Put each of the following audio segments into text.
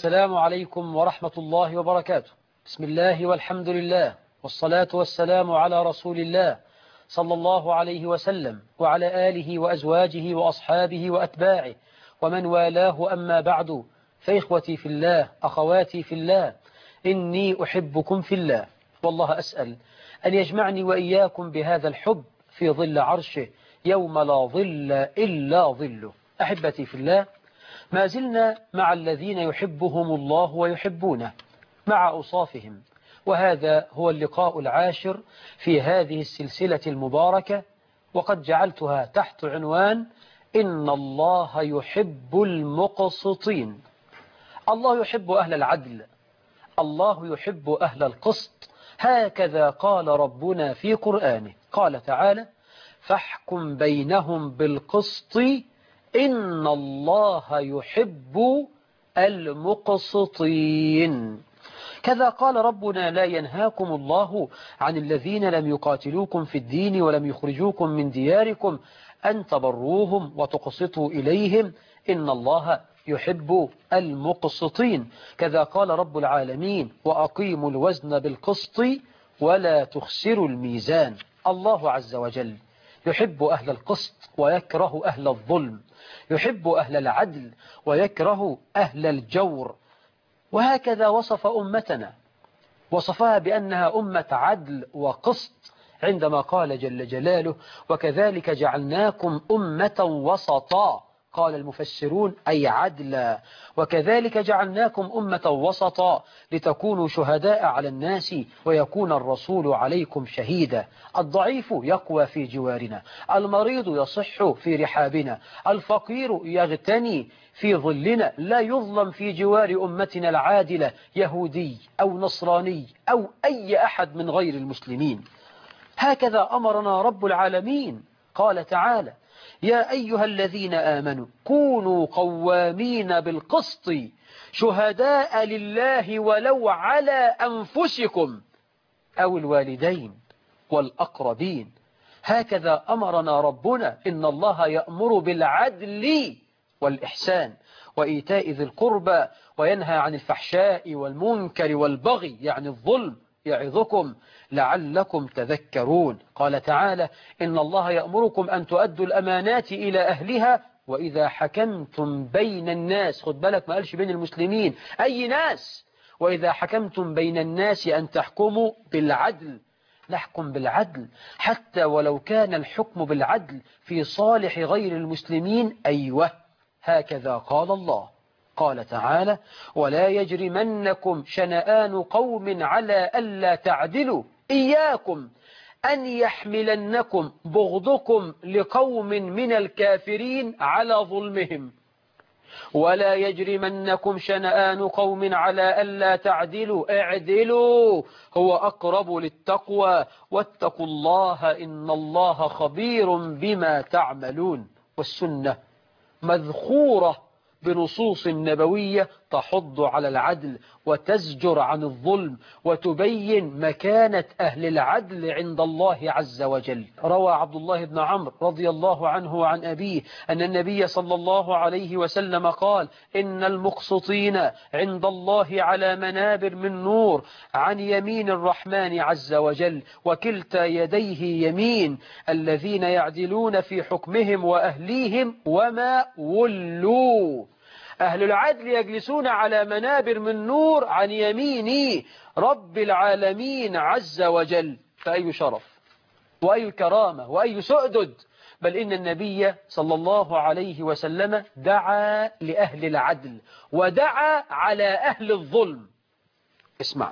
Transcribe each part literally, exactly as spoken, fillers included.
السلام عليكم ورحمة الله وبركاته. بسم الله والحمد لله والصلاة والسلام على رسول الله صلى الله عليه وسلم وعلى آله وأزواجه وأصحابه وأتباعه ومن والاه، أما بعد، فإخوتي في الله، أخواتي في الله، إني أحبكم في الله، والله أسأل أن يجمعني وإياكم بهذا الحب في ظل عرشه يوم لا ظل إلا ظله. أحبتي في الله، ما زلنا مع الذين يحبهم الله ويحبونه مع أوصافهم، وهذا هو اللقاء العاشر في هذه السلسلة المباركة، وقد جعلتها تحت عنوان إن الله يحب المقسطين. الله يحب أهل العدل، الله يحب أهل القسط، هكذا قال ربنا في قرآنه. قال تعالى: فاحكم بينهم بالقسط إن الله يحب المقسطين. كذا قال ربنا: لا ينهاكم الله عن الذين لم يقاتلوكم في الدين ولم يخرجوكم من دياركم أن تبروهم وتقسطوا إليهم إن الله يحب المقسطين. كذا قال رب العالمين: وأقيموا الوزن بالقسط ولا تخسروا الميزان. الله عز وجل يحب أهل القسط ويكره أهل الظلم، يحب أهل العدل ويكره أهل الجور. وهكذا وصف أمتنا، وصفها بأنها أمة عدل وقسط عندما قال جل جلاله: وكذلك جعلناكم أمة وسطا. قال المفسرون: أي عدلا. وكذلك جعلناكم أمة وسطا لتكونوا شهداء على الناس ويكون الرسول عليكم شهيدا. الضعيف يقوى في جوارنا، المريض يصح في رحابنا، الفقير يغتني في ظلنا، لا يظلم في جوار أمتنا العادلة يهودي أو نصراني أو أي أحد من غير المسلمين. هكذا أمرنا رب العالمين. قال تعالى: يا أيها الذين آمنوا كونوا قوامين بالقسط شهداء لله ولو على أنفسكم أو الوالدين والأقربين. هكذا أمرنا ربنا. إن الله يأمر بالعدل والإحسان وإيتاء ذي القربى وينهى عن الفحشاء والمنكر والبغي، يعني الظلم، يعظكم لعلكم تذكرون. قال تعالى: إن الله يأمركم أن تؤدوا الأمانات إلى أهلها وإذا حكمتم بين الناس. خد بالك، ما قالش بين المسلمين، أي ناس. وإذا حكمتم بين الناس أن تحكموا بالعدل. نحكم بالعدل حتى ولو كان الحكم بالعدل في صالح غير المسلمين. أيوه، هكذا قال الله. قال تعالى: ولا يجرمنكم شنآن قوم على ألا تعدلوا إياكم أن يحملنكم بغضكم لقوم من الكافرين على ظلمهم. ولا يجرمنكم شنآن قوم على ألا تعدلوا اعدلوا هو أقرب للتقوى واتقوا الله إن الله خبير بما تعملون. والسنة مذخورة بنصوص نبوية تحض على العدل وتزجر عن الظلم وتبين مكانة أهل العدل عند الله عز وجل. روى عبد الله بن عمرو رضي الله عنه وعن أبيه أن النبي صلى الله عليه وسلم قال: إن المقسطين عند الله على منابر من نور عن يمين الرحمن عز وجل وكلتا يديه يمين، الذين يعدلون في حكمهم وأهليهم وما ولوا. أهل العدل يجلسون على منابر من نور عن يمين رب العالمين عز وجل. فأي شرف وأي كرامة وأي سؤدد. بل إن النبي صلى الله عليه وسلم دعا لأهل العدل ودعا على أهل الظلم. اسمع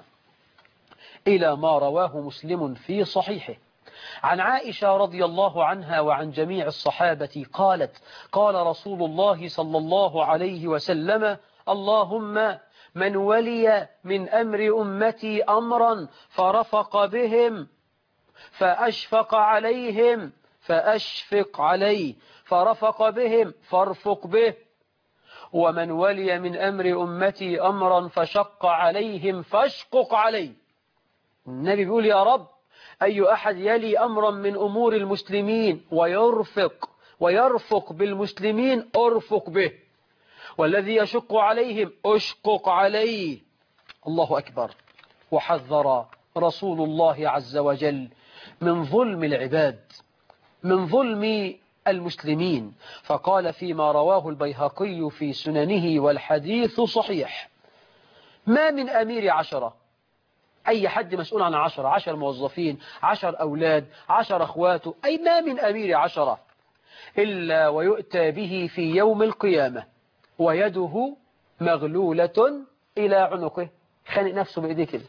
إلى ما رواه مسلم في صحيحه عن عائشة رضي الله عنها وعن جميع الصحابة قالت: قال رسول الله صلى الله عليه وسلم: اللهم من ولي من أمر أمتي أمرا فرفق بهم فأشفق عليهم فأشفق عليه، فرفق بهم فارفق به، ومن ولي من أمر أمتي أمرا فشق عليهم فاشقق عليه. النبي بيقول: يا رب، أي أحد يلي أمرا من أمور المسلمين ويرفق ويرفق بالمسلمين أرفق به، والذي يشق عليهم أشقق عليه. الله أكبر. وحذر رسول الله عز وجل من ظلم العباد، من ظلم المسلمين، فقال فيما رواه البيهقي في سننه والحديث صحيح: ما من أمير عشرة، أي حد مسؤول عن عشرة، عشر موظفين، عشر أولاد، عشر أخواته، أي ما من أمير عشرة إلا ويؤتى به في يوم القيامة ويده مغلولة إلى عنقه، خانق نفسه بإيديه كده،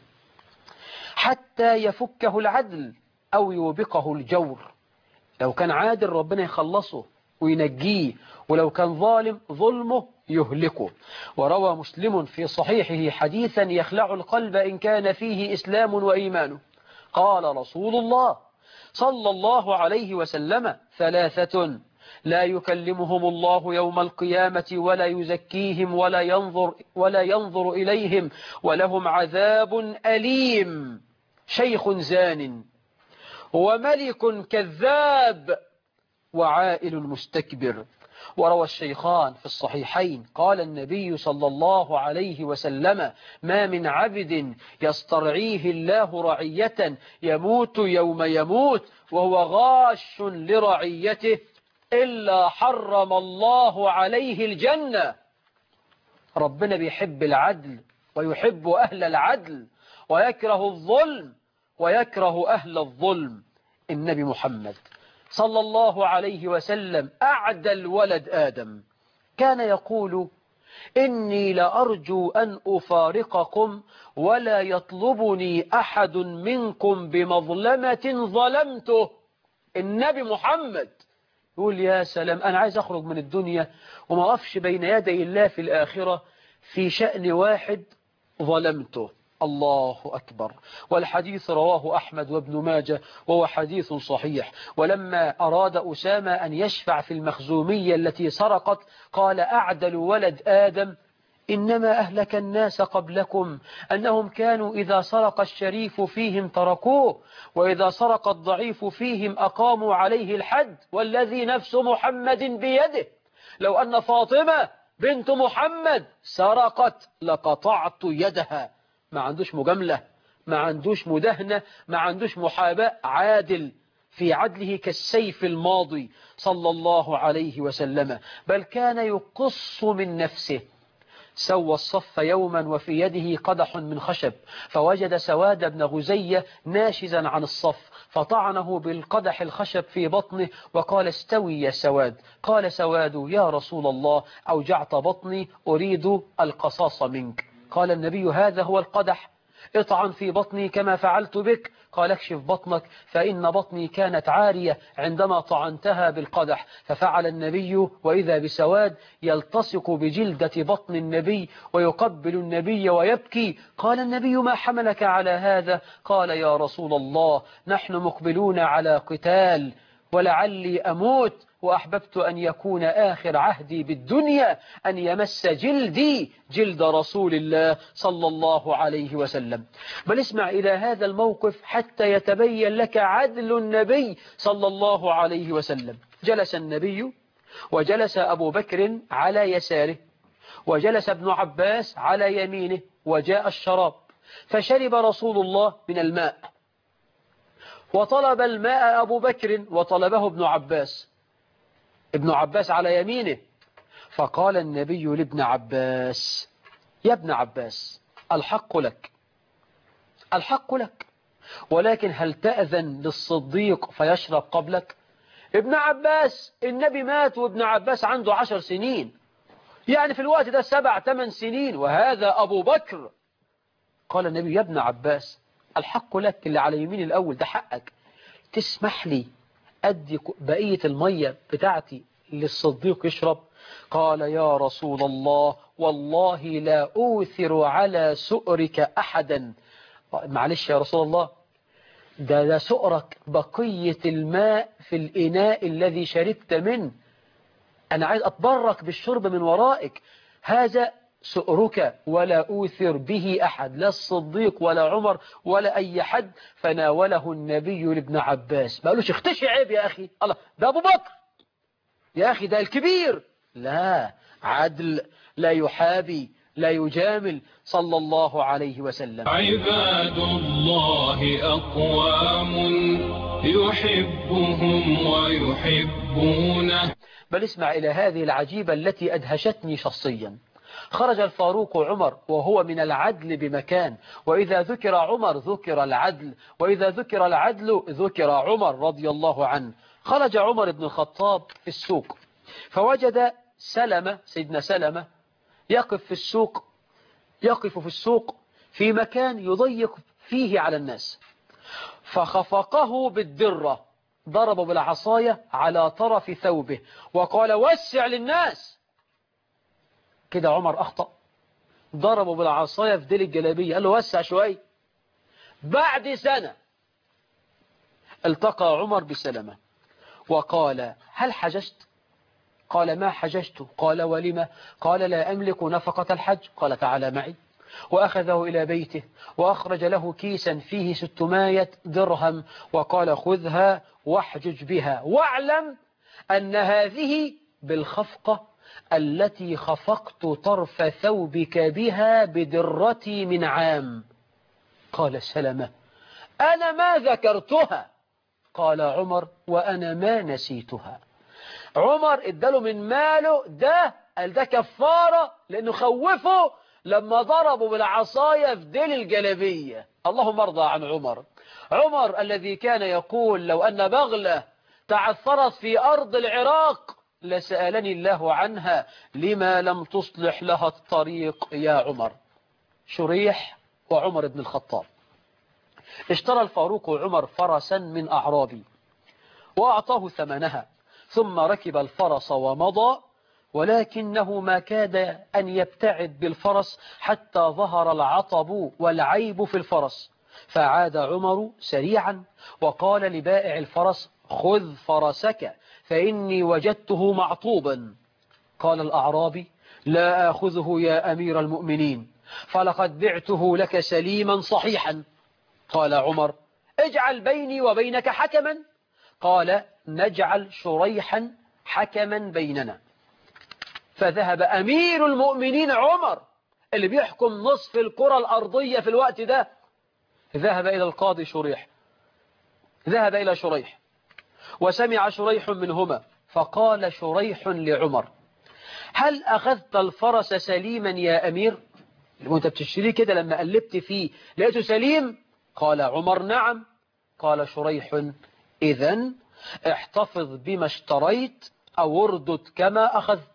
حتى يفكه العدل أو يوبقه الجور. لو كان عادل ربنا يخلصه وينجيه، ولو كان ظالم ظلمه يهلكه. وروى مسلم في صحيحه حديثا يخلع القلب إن كان فيه إسلام وإيمان. قال رسول الله صلى الله عليه وسلم: ثلاثة لا يكلمهم الله يوم القيامة ولا يزكيهم ولا ينظر, ولا ينظر إليهم ولهم عذاب أليم: شيخ زان، وملك كذاب، وعائل مستكبر. وروى الشيخان في الصحيحين قال النبي صلى الله عليه وسلم: ما من عبد يسترعيه الله رعية يموت يوم يموت وهو غاش لرعيته إلا حرم الله عليه الجنة. ربنا بيحب العدل ويحب أهل العدل ويكره الظلم ويكره أهل الظلم. النبي محمد صلى الله عليه وسلم أعدل ولد آدم كان يقول: إني لأرجو أن أفارقكم ولا يطلبني أحد منكم بمظلمة ظلمته. النبي محمد يقول: يا سلام، أنا عايز أخرج من الدنيا وما أقفش بين يدي الله في الآخرة في شأن واحد ظلمته. الله أكبر. والحديث رواه أحمد وابن ماجه وهو حديث صحيح. ولما أراد أسامة أن يشفع في المخزومية التي سرقت قال: أعدل ولد آدم إنما أهلك الناس قبلكم أنهم كانوا إذا سرق الشريف فيهم تركوه، وإذا سرق الضعيف فيهم أقاموا عليه الحد، والذي نفس محمد بيده لو أن فاطمة بنت محمد سرقت لقطعت يدها. ما عندوش مجاملة، ما عندوش مدهنة، ما عندوش محاباة، عادل في عدله كالسيف الماضي صلى الله عليه وسلم. بل كان يقص من نفسه. سوى الصف يوما وفي يده قدح من خشب، فوجد سواد بن غزية ناشزا عن الصف، فطعنه بالقدح الخشب في بطنه وقال: استوي يا سواد. قال سواد: يا رسول الله، أوجعت بطني، أريد القصاص منك. قال النبي: هذا هو القدح، اطعن في بطني كما فعلت بك. قال: اكشف بطنك فإن بطني كانت عارية عندما طعنتها بالقدح. ففعل النبي، وإذا بسواد يلتصق بجلدة بطن النبي ويقبل النبي ويبكي. قال النبي: ما حملك على هذا؟ قال: يا رسول الله، نحن مقبلون على قتال ولعلي أموت، وأحببت أن يكون آخر عهدي بالدنيا أن يمس جلدي جلد رسول الله صلى الله عليه وسلم. بل اسمع إلى هذا الموقف حتى يتبين لك عدل النبي صلى الله عليه وسلم. جلس النبي وجلس أبو بكر على يساره، وجلس ابن عباس على يمينه، وجاء الشراب، فشرب رسول الله من الماء، وطلب الماء أبو بكر وطلبه ابن عباس، ابن عباس على يمينه. فقال النبي لابن عباس: يا ابن عباس، الحق لك، الحق لك، ولكن هل تأذن للصديق فيشرب قبلك؟ ابن عباس النبي مات وابن عباس عنده عشر سنين، يعني في الوقت ده سبع ثمان سنين، وهذا أبو بكر. قال النبي: يا ابن عباس، الحق لك، اللي على يمين الأول ده حقك، تسمح لي أدي بقية المية بتاعتي للصديق يشرب؟ قال: يا رسول الله، والله لا أوثر على سؤرك أحدا. معلش يا رسول الله، ده ده سؤرك بقية الماء في الإناء الذي شربت منه، أنا عايز أتبرك بالشرب من ورائك، هذا سؤرك ولا أوثر به أحد، لا الصديق ولا عمر ولا أي حد. فناوله النبي لابن عباس، ما قالوش اختشي عيب يا أخي، الله ده أبو بكر يا أخي، ده الكبير، لا، عدل، لا يحابي، لا يجامل، صلى الله عليه وسلم. عباد الله أقوام يحبهم ويحبونه. بل اسمع إلى هذه العجيبة التي أدهشتني شخصيا. خرج الفاروق عمر وهو من العدل بمكان، وإذا ذكر عمر ذكر العدل، وإذا ذكر العدل ذكر عمر رضي الله عنه. خرج عمر بن الخطاب في السوق فوجد سلمة، سيدنا سلمة يقف في السوق يقف في السوق في مكان يضيق فيه على الناس، فخفقه بالدرة، ضربه بالعصاية على طرف ثوبه وقال وسع للناس. كده عمر أخطأ، ضربه بالعصاية في ديل الجلابية، قال له وسع شوي. بعد سنة التقى عمر بسلمة وقال هل حججت؟ قال ما حججت. قال ولما؟ قال لا أملك نفقة الحج. قال تعالى معي. وأخذه إلى بيته وأخرج له كيسا فيه ستمائة درهم وقال خذها واحجج بها، واعلم أن هذه بالخفقة التي خفقت طرف ثوبك بها بدرتي من عام. قال سلمة أنا ما ذكرتها. قال عمر وأنا ما نسيتها. عمر اداله من ماله ده، قال ده كفارة لأنه خوفه لما ضربوا بالعصاية في ديل الجلبية. اللهم ارضى عن عمر. عمر الذي كان يقول لو أن بغلة تعثرت في أرض العراق لسألني الله عنها لما لم تصلح لها الطريق يا عمر. شريح وعمر بن الخطاب. اشترى الفاروق عمر فرسا من أعرابي وأعطاه ثمنها، ثم ركب الفرس ومضى، ولكنه ما كاد أن يبتعد بالفرس حتى ظهر العطب والعيب في الفرس، فعاد عمر سريعا وقال لبائع الفرس خذ فرسك فإني وجدته معطوبا. قال الأعرابي لا آخذه يا أمير المؤمنين فلقد بعته لك سليما صحيحا. قال عمر اجعل بيني وبينك حكما. قال نجعل شريحا حكما بيننا. فذهب أمير المؤمنين عمر اللي بيحكم نصف الكرة الأرضية في الوقت ده، ذهب إلى القاضي شريح ذهب إلى شريح وسمع شريح منهما، فقال شريح لعمر هل أخذت الفرس سليما يا أمير؟ وانت بتشتريه كده لما قلبت فيه لقيته سليم؟ قال عمر نعم. قال شريح إذن احتفظ بما اشتريت أو اردد كما أخذت.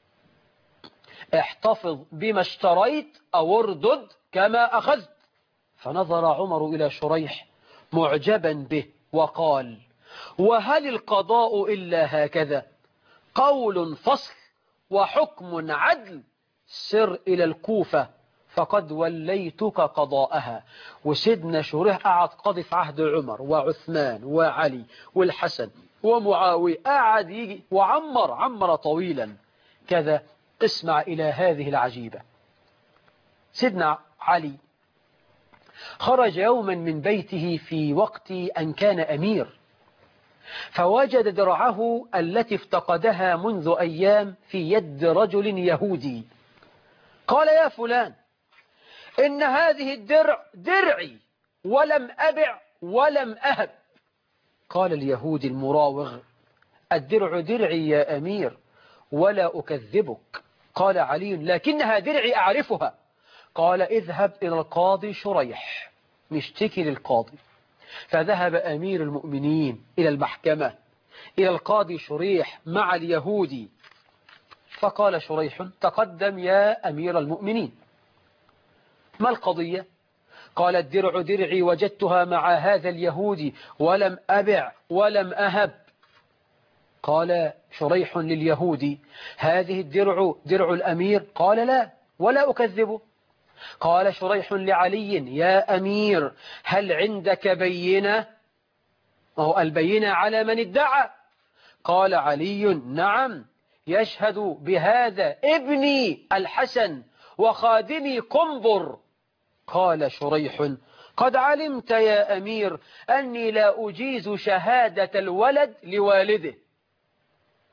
احتفظ بما اشتريت أو اردد كما أخذت. فنظر عمر إلى شريح معجبا به وقال وهل القضاء إلا هكذا؟ قول فصل وحكم عدل، سر إلى الكوفة فقد وليتك قضاءها. وسيدنا شريح قعد قاضي في عهد عمر وعثمان وعلي والحسن ومعاوية، قعد يجي وعمر عمر طويلا كذا. اسمع إلى هذه العجيبة. سيدنا علي خرج يوما من بيته في وقت أن كان أمير، فوجد درعه التي افتقدها منذ أيام في يد رجل يهودي. قال يا فلان إن هذه الدرع درعي ولم أبع ولم أهب. قال اليهودي المراوغ الدرع درعي يا أمير ولا أكذبك. قال علي لكنها درعي أعرفها. قال اذهب إلى القاضي شريح نشتكي للقاضي. فذهب أمير المؤمنين إلى المحكمة إلى القاضي شريح مع اليهودي، فقال شريح تقدم يا أمير المؤمنين. ما القضية؟ قال الدرع درعي وجدتها مع هذا اليهودي ولم أبع ولم أهب. قال شريح لليهودي هذه الدرع درع الأمير؟ قال لا ولا أكذبه. قال شريح لعلي يا أمير هل عندك بينة؟ وهو البينة على من ادعى. قال علي نعم يشهد بهذا ابني الحسن وخادمي قنبر. قال شريح قد علمت يا أمير أني لا أجيز شهادة الولد لوالده.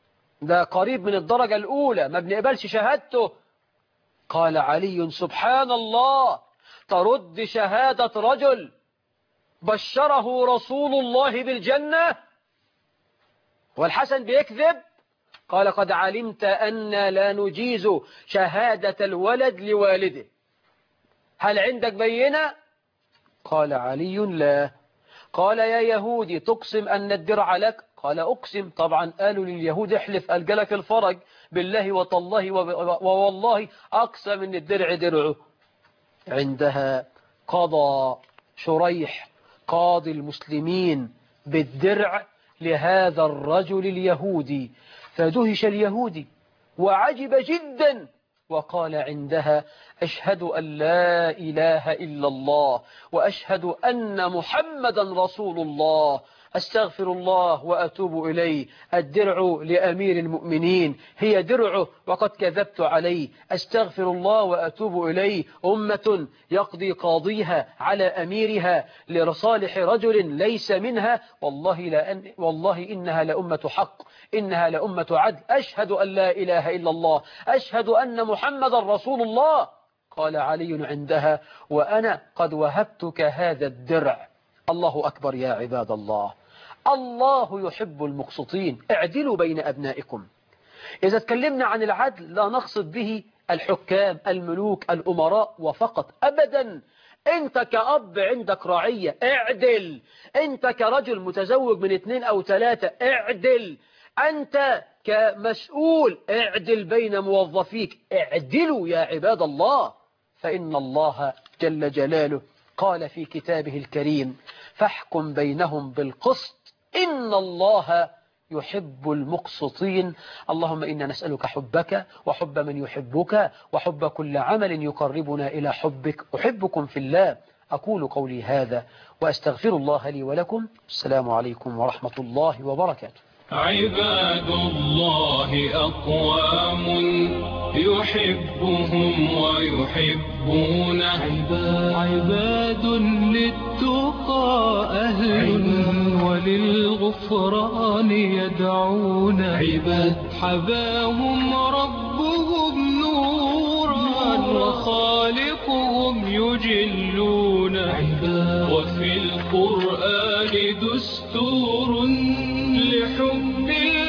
ده قريب من الدرجة الأولى ما بنقبلش شهادته. قال علي سبحان الله، ترد شهادة رجل بشره رسول الله بالجنة والحسن بيكذب؟ قال قد علمت أن لا نجيز شهادة الولد لوالده، هل عندك بينة؟ قال علي لا. قال يا يهودي تقسم أن الدرع لك؟ قال أقسم. طبعا قالوا لليهود احلف ألجلك الفرج بالله وطالله ووالله أقسم أن الدرع درعه. عندها قضى شريح قاضي المسلمين بالدرع لهذا الرجل اليهودي، فدهش اليهودي وعجب جدا وقال عندها أشهد أن لا إله إلا الله وأشهد أن محمدا رسول الله، أستغفر الله وأتوب إليه، الدرع لأمير المؤمنين هي درعه وقد كذبت عليه، أستغفر الله وأتوب إليه، أمة يقضي قاضيها على أميرها لصالح رجل ليس منها، والله, لأن والله إنها لأمة حق، إنها لأمة عدل، أشهد أن لا إله إلا الله، أشهد أن محمدا رسول الله. قال علي عندها وأنا قد وهبتك هذا الدرع. الله أكبر يا عباد الله، الله يحب المقسطين. اعدلوا بين أبنائكم. إذا تكلمنا عن العدل لا نقصد به الحكام الملوك الأمراء وفقط أبدا. أنت كأب عندك رعية اعدل، أنت كرجل متزوج من اثنين أو ثلاثة اعدل، أنت كمسؤول اعدل بين موظفيك. اعدلوا يا عباد الله، فإن الله جل جلاله قال في كتابه الكريم فاحكم بينهم بالقسط إن الله يحب المقسطين. اللهم إنا نسألك حبك وحب من يحبك وحب كل عمل يقربنا إلى حبك. أحبكم في الله. أقول قولي هذا وأستغفر الله لي ولكم. السلام عليكم ورحمة الله وبركاته. عباد الله أقوام يحبهم ويحبونه، عباد للتقى أهل وللغفران يدعون، عباد حباهم ربهم نورا وخالقهم يجلون، وفي القرآن دستور لحب